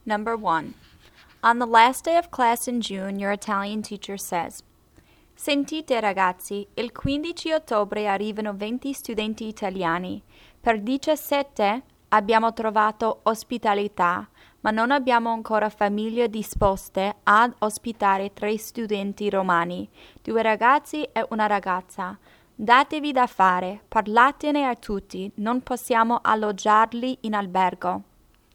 Number 1. On the last day of class in June, your Italian teacher says, Sentite ragazzi, il 15 ottobre arrivano 20 studenti italiani. Per 17 abbiamo trovato ospitalità, ma non abbiamo ancora famiglie disposte ad ospitare 3 studenti romani, 2 ragazzi e una ragazza. Datevi da fare, parlatene a tutti, non possiamo alloggiarli in albergo.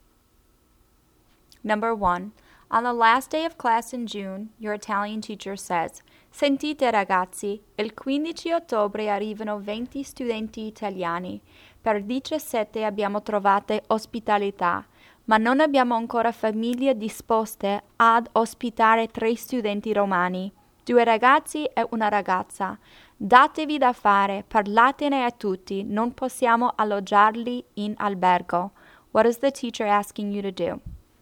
Number 1. On the last day of class in June, your Italian teacher says, Sentite ragazzi, il 15 ottobre arrivano 20 studenti italiani. Per 17 abbiamo trovato ospitalità, ma non abbiamo ancora famiglie disposte ad ospitare 3 studenti romani, 2 ragazzi e una ragazza. Datevi da fare, parlatene a tutti, non possiamo alloggiarli in albergo. What is the teacher asking you to do?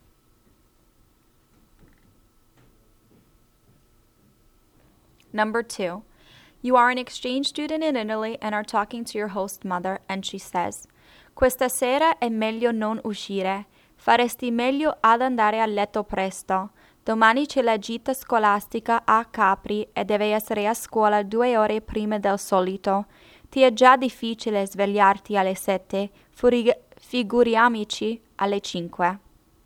Number 2. You are an exchange student in Italy and are talking to your host mother, and she says, Questa sera è meglio non uscire. Faresti meglio ad andare a letto presto. Domani c'è la gita scolastica a Capri e devi essere a scuola 2 ore prima del solito. Ti è già difficile svegliarti alle 7, figuriamoci alle 5.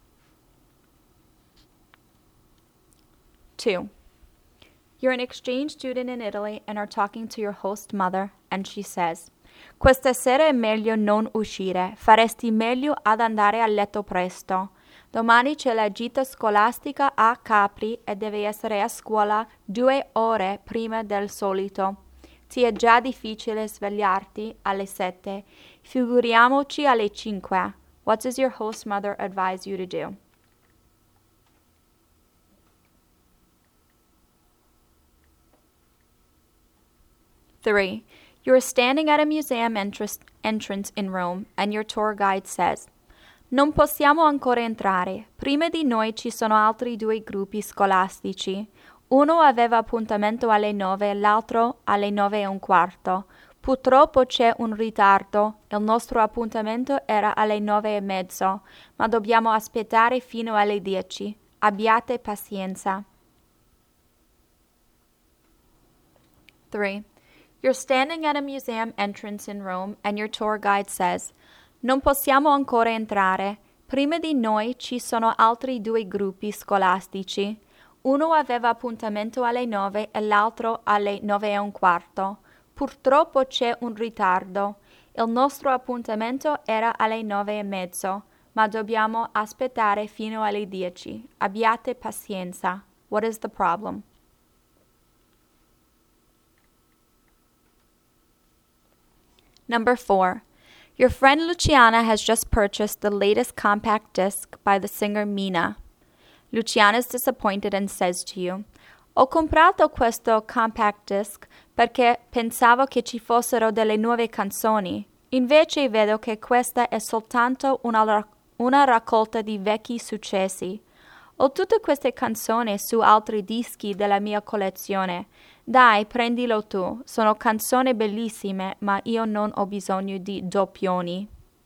2. You're an exchange student in Italy and are talking to your host mother, and she says, Questa sera è meglio non uscire. Faresti meglio ad andare a letto presto. Domani c'è la gita scolastica a Capri e devi essere a scuola 2 ore prima del solito. Ti è già difficile svegliarti alle 7. Figuriamoci alle 5. What does your host mother advise you to do? Three. You are standing at a museum entrance in Rome, and your tour guide says, Non possiamo ancora entrare. Prima di noi ci sono altri 2 gruppi scolastici. Uno aveva appuntamento alle 9 e l'altro alle 9:15. Purtroppo c'è un ritardo. Il nostro appuntamento era alle 9:30, ma dobbiamo aspettare fino alle 10. Abbiate pazienza. 3. You're standing at a museum entrance in Rome and your tour guide says, Non possiamo ancora entrare. Prima di noi ci sono altri 2 gruppi scolastici. Uno aveva appuntamento alle 9 e l'altro alle 9:15. Purtroppo c'è un ritardo. Il nostro appuntamento era alle 9:30, ma dobbiamo aspettare fino alle 10. Abbiate pazienza. What is the problem? Number 4. Your friend Luciana has just purchased the latest compact disc by the singer Mina. Luciana is disappointed and says to you, Ho comprato questo compact disc perché pensavo che ci fossero delle nuove canzoni. Invece vedo che questa è soltanto una raccolta di vecchi successi. Ho tutte queste canzoni su altri dischi della mia collezione. Dai, prendilo tu. Sono canzoni bellissime, ma io non ho bisogno di doppioni.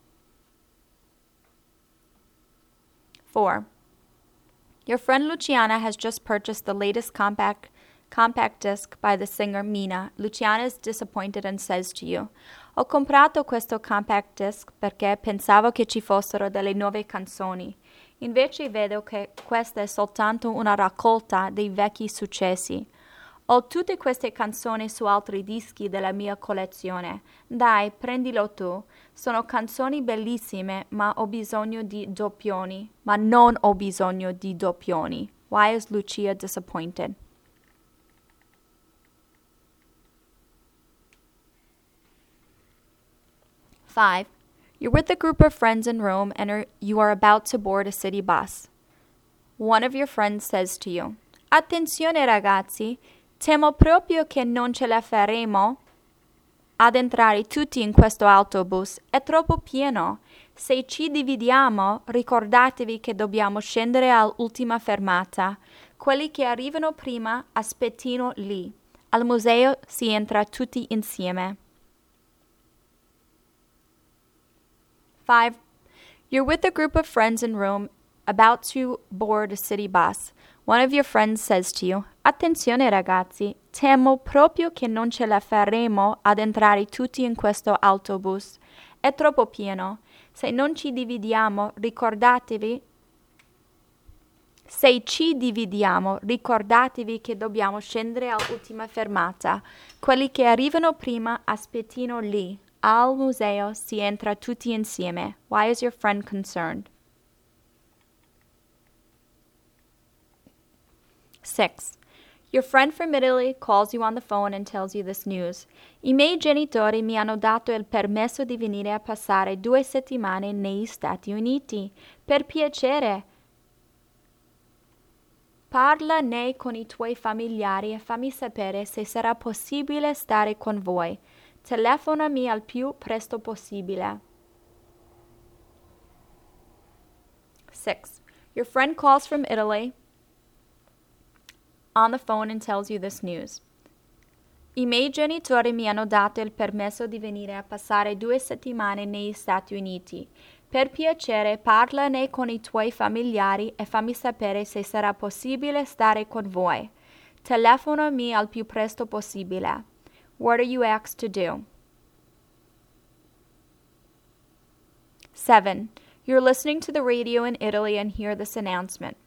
4. Your friend Luciana has just purchased the latest compact disc by the singer Mina. Luciana is disappointed and says to you, Ho comprato questo compact disc perché pensavo che ci fossero delle nuove canzoni. Invece vedo che questa è soltanto una raccolta dei vecchi successi. Ho tutte queste canzoni su altri dischi della mia collezione. Dai, prendilo tu. Sono canzoni bellissime, ma ho bisogno di doppioni. Ma non ho bisogno di doppioni. Why is Lucia disappointed? Five. You're with a group of friends in Rome and you are about to board a city bus. One of your friends says to you, Attenzione ragazzi, temo proprio che non ce la faremo ad entrare tutti in questo autobus. È troppo pieno. Se ci dividiamo, ricordatevi che dobbiamo scendere all'ultima fermata. Quelli che arrivano prima aspettino lì. Al museo si entra tutti insieme. 5. You're with a group of friends in Rome about to board a city bus. One of your friends says to you, "Attenzione ragazzi, temo proprio che non ce la faremo ad entrare tutti in questo autobus. È troppo pieno. Se non ci dividiamo, ricordatevi che dobbiamo scendere all'ultima fermata. Quelli che arrivano prima aspettino lì. Al museo si entra tutti insieme. Why is your friend concerned?" 6. Your friend from Italy calls you on the phone and tells you this news. I miei genitori mi hanno dato il permesso di venire a passare 2 settimane negli Stati Uniti. Per piacere, parlane con i tuoi familiari e fammi sapere se sarà possibile stare con voi. Telefonami al più presto possibile. 6. Your friend calls from Italy on the phone and tells you this news. I miei genitori mi hanno dato il permesso di venire a passare 2 settimane negli Stati Uniti. Per piacere, parlane con i tuoi familiari e fammi sapere se sarà possibile stare con voi. Telefonami al più presto possibile. What are you asked to do? 7. You're listening to the radio in Italy and hear this announcement.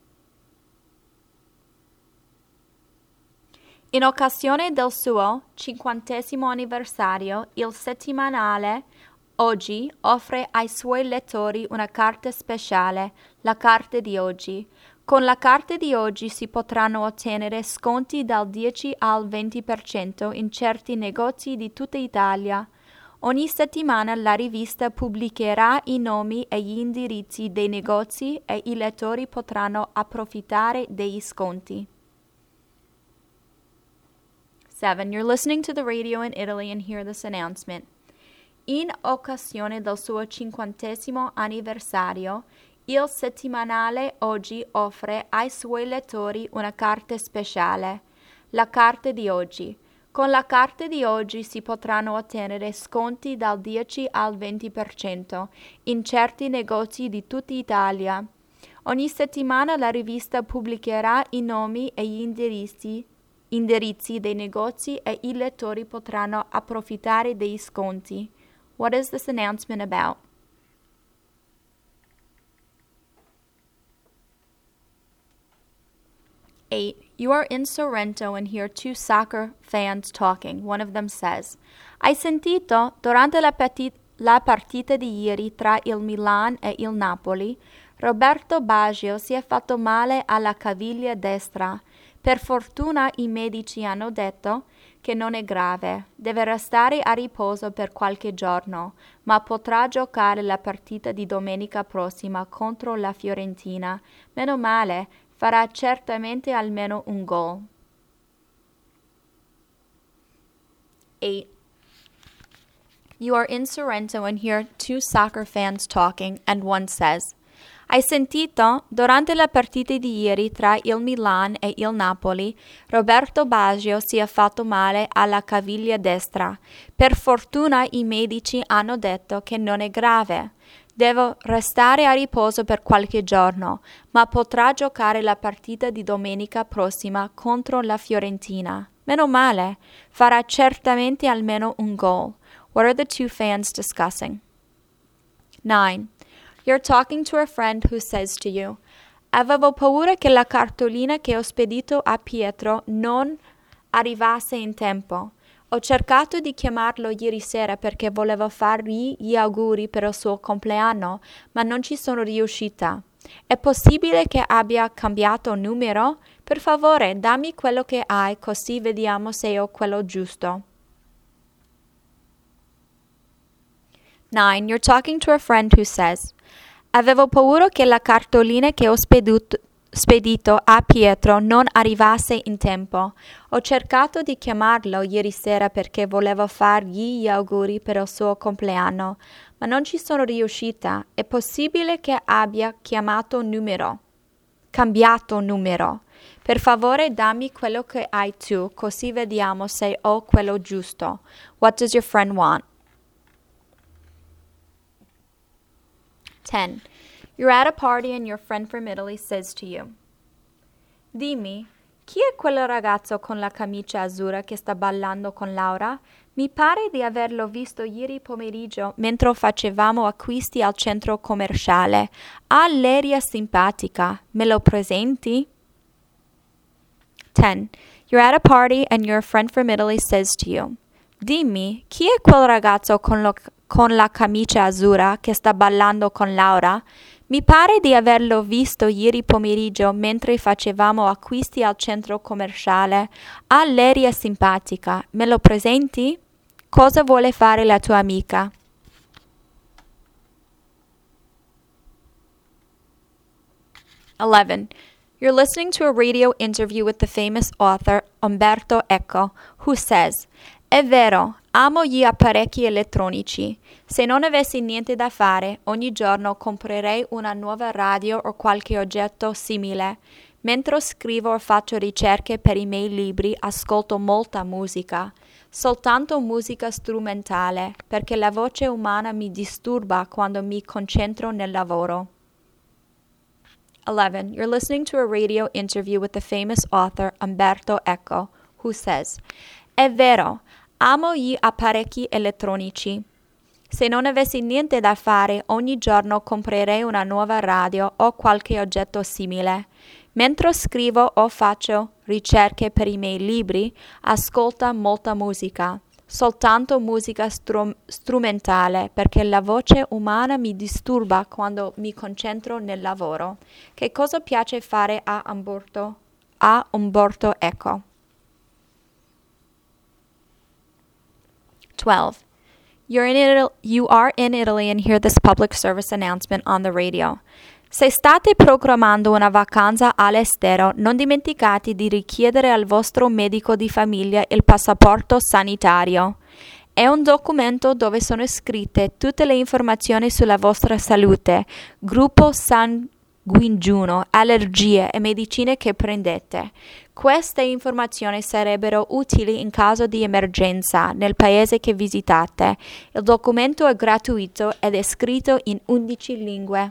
In occasione del suo 50° anniversario, il settimanale Oggi offre ai suoi lettori una carta speciale, la Carta di Oggi. Con la Carta di Oggi si potranno ottenere sconti dal 10 al 20% in certi negozi di tutta Italia. Ogni settimana la rivista pubblicherà i nomi e gli indirizzi dei negozi e i lettori potranno approfittare degli sconti. 7. You're listening to the radio in Italy and hear this announcement. In occasione del suo 50° anniversario, il settimanale Oggi offre ai suoi lettori una carta speciale, la Carta di Oggi. Con la Carta di Oggi si potranno ottenere sconti dal 10 al 20% in certi negozi di tutta Italia. Ogni settimana la rivista pubblicherà i nomi e gli indirizzi dei negozi e i lettori potranno approfittare degli sconti. What is this announcement about? 8. You are in Sorrento and hear 2 soccer fans talking. One of them says, "Hai sentito? Durante la partita di ieri tra il Milan e il Napoli, Roberto Baggio si è fatto male alla caviglia destra. Per fortuna i medici hanno detto che non è grave, deve restare a riposo per qualche giorno, ma potrà giocare la partita di domenica prossima contro la Fiorentina. Meno male, farà certamente almeno un gol." 8. You are in Sorrento and hear 2 soccer fans talking, and one says, "Hai sentito? Durante la partita di ieri tra il Milan e il Napoli, Roberto Baggio si è fatto male alla caviglia destra. Per fortuna i medici hanno detto che non è grave. Devo restare a riposo per qualche giorno, ma potrà giocare la partita di domenica prossima contro la Fiorentina. Meno male, farà certamente almeno un gol." What are the 2 fans discussing? 9. You're talking to a friend who says to you, "Avevo paura che la cartolina che ho spedito a Pietro non arrivasse in tempo. Ho cercato di chiamarlo ieri sera perché volevo fargli gli auguri per il suo compleanno, ma non ci sono riuscita. È possibile che abbia cambiato numero? Per favore, dammi quello che hai, così vediamo se ho quello giusto." 9. You're talking to a friend who says, "Avevo paura che la cartolina che ho spedito a Pietro non arrivasse in tempo. Ho cercato di chiamarlo ieri sera perché volevo fargli gli auguri per il suo compleanno, ma non ci sono riuscita. È possibile che abbia cambiato numero? Per favore dammi quello che hai tu, così vediamo se ho quello giusto. What does your friend want? 10. You're at a party and your friend from Italy says to you, Dimmi, chi è quel ragazzo con la camicia azzurra che sta ballando con Laura? Mi pare di averlo visto ieri pomeriggio mentre facevamo acquisti al centro commerciale. Ha l'aria simpatica. Me lo presenti? 10. You're at a party and your friend from Italy says to you, Dimmi, chi è quel ragazzo con la camicia azzurra che sta ballando con Laura? Mi pare di averlo visto ieri pomeriggio mentre facevamo acquisti al centro commerciale. Ha l'aria simpatica. Me lo presenti? Cosa vuole fare la tua amica? (11) You're listening to a radio interview with the famous author Umberto Eco, who says, È vero, amo gli apparecchi elettronici. Se non avessi niente da fare, ogni giorno comprerei una nuova radio o qualche oggetto simile. Mentre scrivo o faccio ricerche per i miei libri, ascolto molta musica. Soltanto musica strumentale, perché la voce umana mi disturba quando mi concentro nel lavoro. 11. You're listening to a radio interview with the famous author Umberto Eco, who says, È vero, amo gli apparecchi elettronici. Se non avessi niente da fare, ogni giorno comprerei una nuova radio o qualche oggetto simile. Mentre scrivo o faccio ricerche per i miei libri, ascolto molta musica. Soltanto musica strumentale, perché la voce umana mi disturba quando mi concentro nel lavoro. Che cosa piace fare a Umberto Eco? 12. You are in Italy and hear this public service announcement on the radio. Se state programmando una vacanza all'estero, non dimenticate di richiedere al vostro medico di famiglia il passaporto sanitario. È un documento dove sono scritte tutte le informazioni sulla vostra salute, gruppo sanguigno, allergie e medicine che prendete. Queste informazioni sarebbero utili in caso di emergenza nel paese che visitate. Il documento è gratuito ed è scritto in 11 lingue.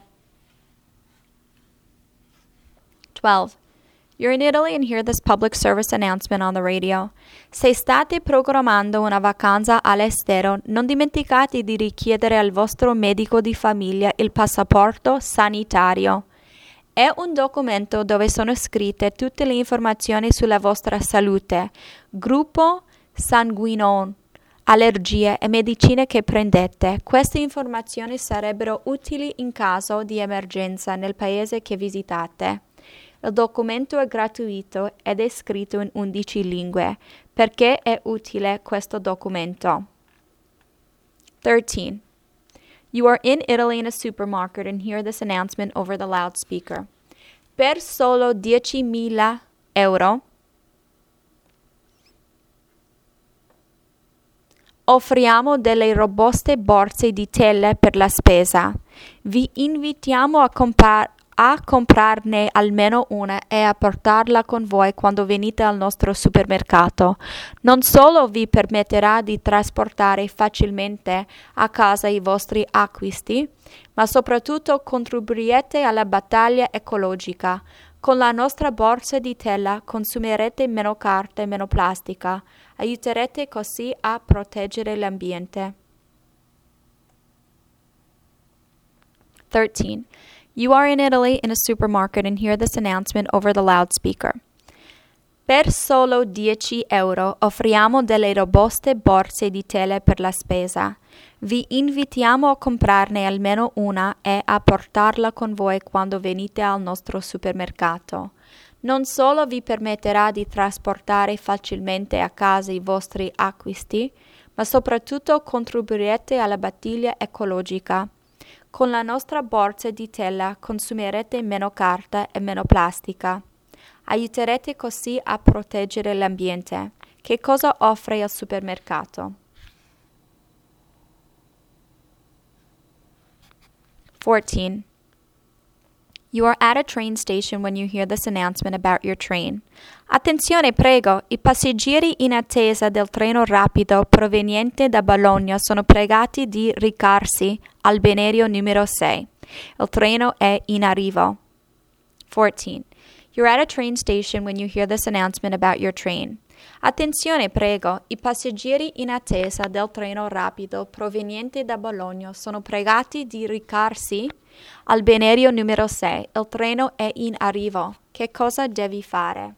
12. You're in Italy and hear this public service announcement on the radio. Se state programmando una vacanza all'estero, non dimenticate di richiedere al vostro medico di famiglia il passaporto sanitario. È un documento dove sono scritte tutte le informazioni sulla vostra salute, gruppo sanguigno, allergie e medicine che prendete. Queste informazioni sarebbero utili in caso di emergenza nel paese che visitate. Il documento è gratuito ed è scritto in 11 lingue. Perché è utile questo documento? 13. You are in Italy in a supermarket and hear this announcement over the loudspeaker. Per solo 10.000 euro offriamo delle robuste borse di tela per la spesa. Vi invitiamo a comprarne almeno una e a portarla con voi quando venite al nostro supermercato. Non solo vi permetterà di trasportare facilmente a casa i vostri acquisti, ma soprattutto contribuirete alla battaglia ecologica. Con la nostra borsa di tela consumerete meno carta e meno plastica. Aiuterete così a proteggere l'ambiente. 13. You are in Italy in a supermarket and hear this announcement over the loudspeaker. Per solo 10 euro offriamo delle robuste borse di tela per la spesa. Vi invitiamo a comprarne almeno una e a portarla con voi quando venite al nostro supermercato. Non solo vi permetterà di trasportare facilmente a casa i vostri acquisti, ma soprattutto contribuirete alla battaglia ecologica. Con la nostra borsa di tela consumerete meno carta e meno plastica. Aiuterete così a proteggere l'ambiente. Che cosa offre il supermercato? 14. You are at a train station when you hear this announcement about your train. Attenzione, prego! I passeggeri in attesa del treno rapido proveniente da Bologna sono pregati di recarsi al binario numero 6. Il treno è in arrivo. 14. You're at a train station when you hear this announcement about your train. Attenzione, prego, i passeggeri in attesa del treno rapido proveniente da Bologna sono pregati di recarsi al binario numero 6. Il treno è in arrivo. Che cosa devi fare?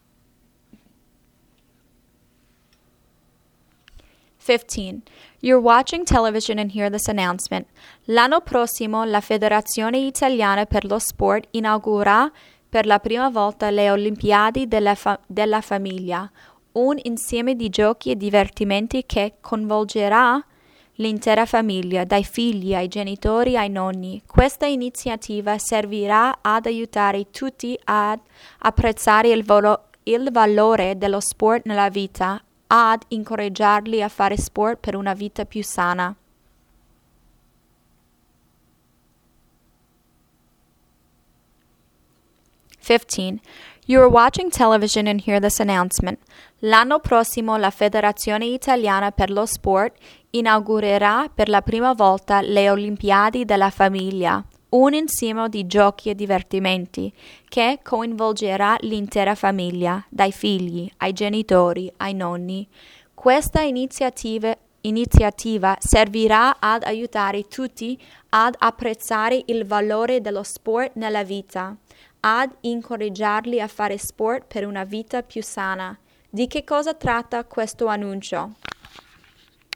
15. You're watching television and hear this announcement. L'anno prossimo la Federazione Italiana per lo Sport inaugurerà per la prima volta le Olimpiadi della Famiglia, un insieme di giochi e divertimenti che coinvolgerà l'intera famiglia, dai figli ai genitori ai nonni. Questa iniziativa servirà ad aiutare tutti ad apprezzare il valore dello sport nella vita, ad incoraggiarli a fare sport per una vita più sana. "15. You are watching television and hear this announcement. L'anno prossimo la Federazione Italiana per lo Sport inaugurerà per la prima volta le Olimpiadi della Famiglia, un insieme di giochi e divertimenti che coinvolgerà l'intera famiglia, dai figli ai genitori ai nonni. Questa iniziativa servirà ad aiutare tutti ad apprezzare il valore dello sport nella vita, ad incoraggiarli a fare sport per una vita più sana." Di che cosa tratta questo annuncio?